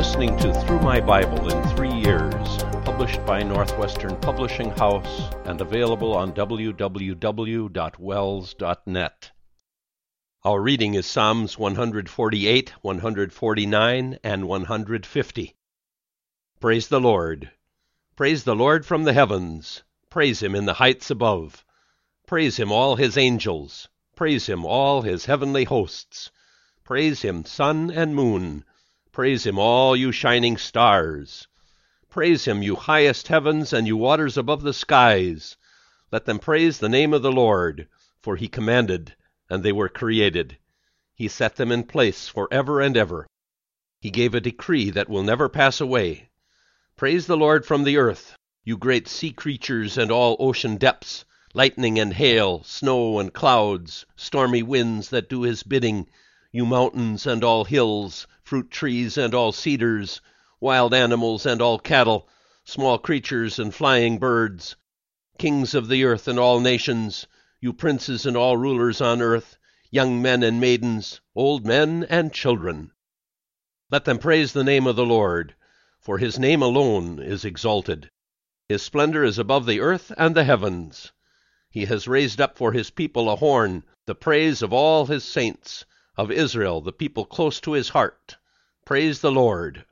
listening to Through My Bible in 3 Years, published by Northwestern Publishing House and available on www.wells.net. Our reading is Psalms 148, 149, and 150. Praise the Lord. Praise the Lord from the heavens. Praise him in the heights above. Praise him, all his angels. Praise him, all his heavenly hosts. Praise him, sun and moon. Praise him, all you shining stars. Praise him, you highest heavens and you waters above the skies. Let them praise the name of the Lord, for he commanded, and they were created. He set them in place forever and ever. He gave a decree that will never pass away. Praise the Lord from the earth, you great sea creatures and all ocean depths, lightning and hail, snow and clouds, stormy winds that do his bidding, you mountains and all hills, fruit trees and all cedars, wild animals and all cattle, small creatures and flying birds, kings of the earth and all nations, you princes and all rulers on earth, young men and maidens, old men and children. Let them praise the name of the Lord, for his name alone is exalted. His splendor is above the earth and the heavens. He has raised up for his people a horn, the praise of all his saints, of Israel, the people close to his heart. Praise the Lord.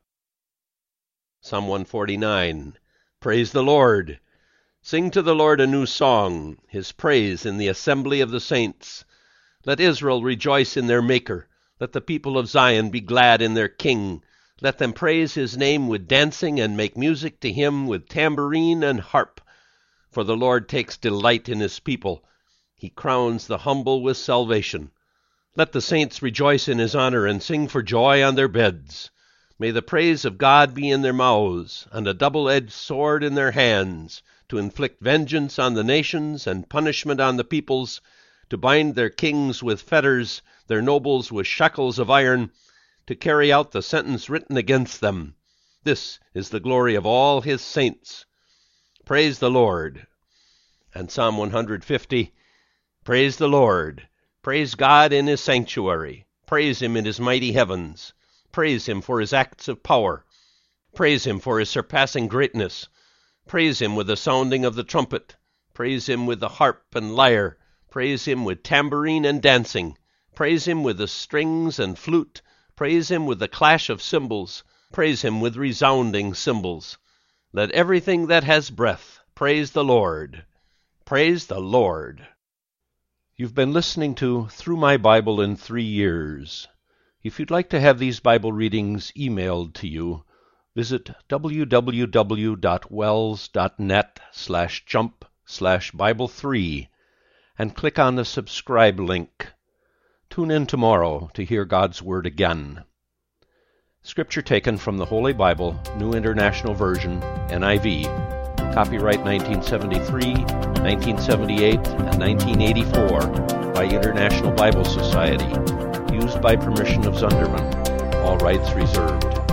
Psalm 149. Praise the Lord. Sing to the Lord a new song, his praise in the assembly of the saints. Let Israel rejoice in their Maker. Let the people of Zion be glad in their King. Let them praise his name with dancing and make music to him with tambourine and harp. For the Lord takes delight in his people. He crowns the humble with salvation. Let the saints rejoice in his honor and sing for joy on their beds. May the praise of God be in their mouths, and a double-edged sword in their hands, to inflict vengeance on the nations and punishment on the peoples, to bind their kings with fetters, their nobles with shackles of iron, to carry out the sentence written against them. This is the glory of all his saints. Praise the Lord. And Psalm 150, Praise the Lord. Praise God in his sanctuary. Praise him in his mighty heavens. Praise him for his acts of power. Praise him for his surpassing greatness. Praise him with the sounding of the trumpet. Praise him with the harp and lyre. Praise him with tambourine and dancing. Praise him with the strings and flute. Praise him with the clash of cymbals. Praise him with resounding cymbals. Let everything that has breath praise the Lord. Praise the Lord. You've been listening to Through My Bible in 3 Years. If you'd like to have these Bible readings emailed to you, visit www.wells.net/jump/Bible3 and click on the subscribe link. Tune in tomorrow to hear God's Word again. Scripture taken from the Holy Bible, New International Version, NIV, copyright 1973, 1978, and 1984 by International Bible Society, used by permission of Zunderman. All rights reserved.